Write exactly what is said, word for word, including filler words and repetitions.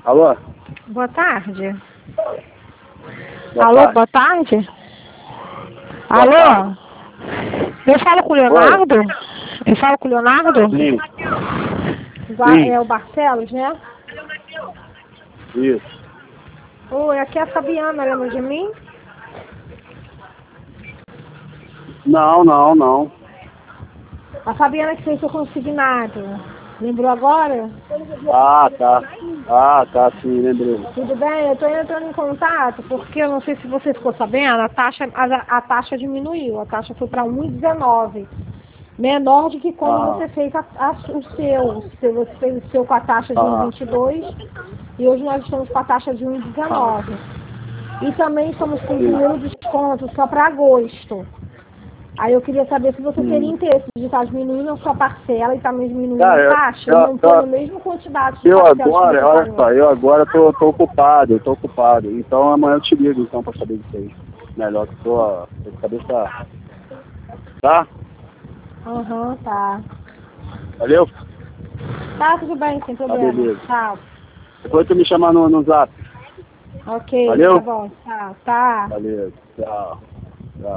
Alô? Boa tarde. Boa Alô, tarde. boa tarde. Boa Alô? tarde. Eu falo com o Leonardo? Eu falo com o Leonardo? Sim. Gua- Sim. É o Barcelos, né? Isso. Oi, aqui é a Fabiana, lembra de mim? Não, não, não. A Fabiana que fez o consignado. Lembrou agora? Ah, tá. Ah, tá, sim, lembrei. Tudo bem? Eu estou entrando em contato porque eu não sei se você ficou sabendo, a taxa, a, a taxa diminuiu. A taxa foi para um e dezenove. Menor do que quando Ah, você fez a, a, o seu. Se você fez o seu com a taxa de um e ah, vinte e dois e hoje nós estamos com a taxa de um e dezenove. E também estamos com sim. dinheiro de desconto só para agosto. Aí eu queria saber se você teria Hum. interesse de estar diminuindo a sua parcela e também diminuindo Cara, a eu, taxa e eu, mantendo a eu, mesma quantidade de eu parcelas que você agora, olha pagou. só, eu agora tô, tô ocupado, eu tô ocupado. Então amanhã eu te ligo então pra saber disso aí. Melhor que eu tô, ó, tô de cabeça. Tá? Aham, tá. Valeu? Tá, tudo bem, sem Tá, problema. beleza. Tchau. Depois tu me chamar no, no zap. Ok, tá Valeu? bom. Tchau, tá. Valeu. Tchau.